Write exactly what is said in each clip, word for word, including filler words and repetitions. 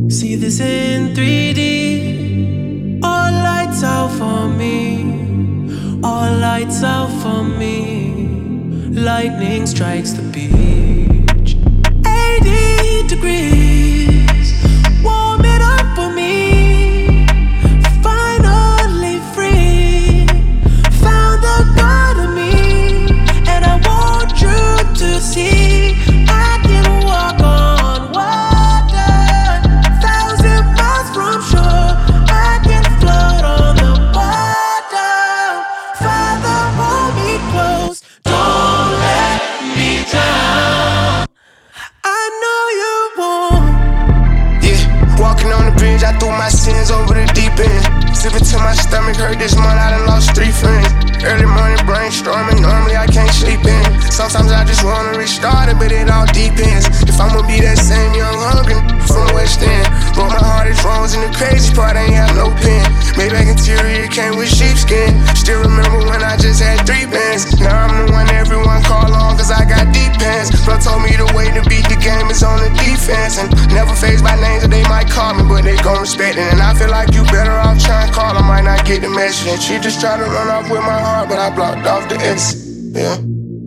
See this in three D. All lights out for me. All lights out for me. Lightning strikes the beach. eighty degrees. Warm it up for me. Finally free. Found the God of me. And I want you to see I can walk on water. Thousand miles from shore. I can float on the water. Father, hold me close. Don't let me drown. I know you won't. Yeah, walking on the bridge, I threw my sins over the deep end. Sipping till my stomach hurt this month, I done lost three friends. Early morning brainstorming, normally I can't sleep in. Sometimes I just wanna restart it, but it all depends. If I'ma be that same young hungry from West End. But my heart is frozen, the crazy part ain't have no pen. Maybach interior came with sheepskin. Still remember when I just had three bands. Now I'm the one everyone call on cause I got deep pants. Bro told me the way to beat the game is on the defense. And never phased by names that they might call me, but they gon' respect it. And I feel like you better off trying to call, I might not get the message. And she just tried to run off with my heart, but I blocked off the exit. Yeah.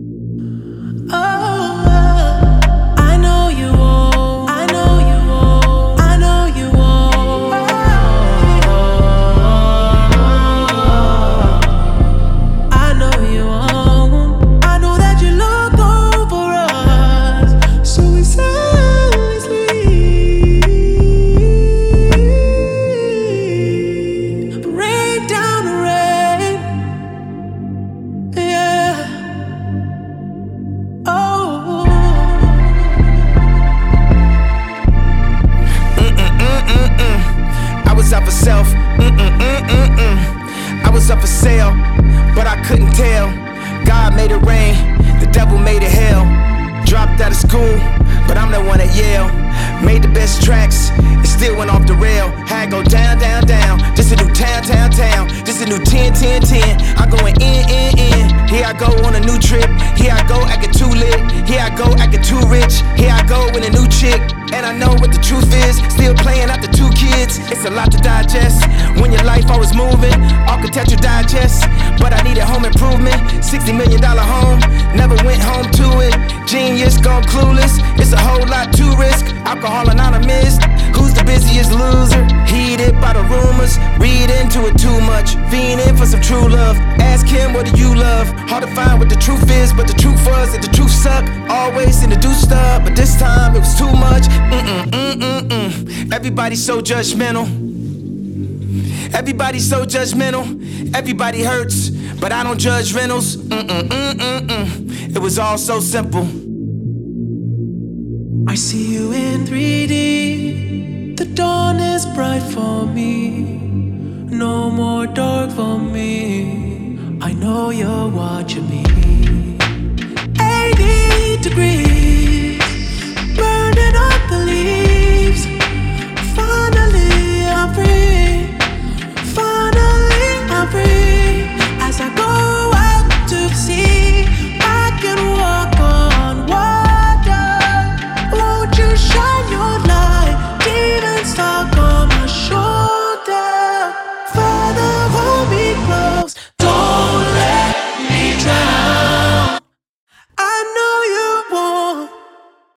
Oh, I know you won't. I know you won't. I know you won't. I know you won't. I know that you look over us so we silently rain down the rain. Yeah. Oh. I was up for self, mm-mm-mm-mm-mm. I was up for sale, but I couldn't tell. God made it rain, the devil made it hell. Dropped out of school, but I'm the one at Yale. Made the best tracks, it still went off the rail. Had to go down, down, down. This a new town, town, town. This a new ten, ten, ten. I'm going in, in, in. Here I go on a new trip. Here I go acting too lit. Here I go acting too rich. Here I go with a new chick. And I know what the truth is. Still playing out the two kids. It's a lot to digest. When your life always moving, architecture digest. But I needed home improvement. sixty million dollar home. Never went home to it. Genius gone clueless. It's a whole lot to risk. Alcohol anonymous. Who's the busiest loser? Heated by the rumors. Read into it too much. Fiending for some true love. Ask him, what do you love? Hard to find what the truth is, but the truth was that the truth suck. Always in the do stuff, but this time it was too much. Mm-mm, mm-mm, mm. Everybody's so judgmental. Everybody's so judgmental. Everybody hurts, but I don't judge rentals. Mm-mm, mm-mm, mm. It was all so simple. I see you in three D. The dawn is bright for me. No more dark for me. I know you're watching me. eighty degrees.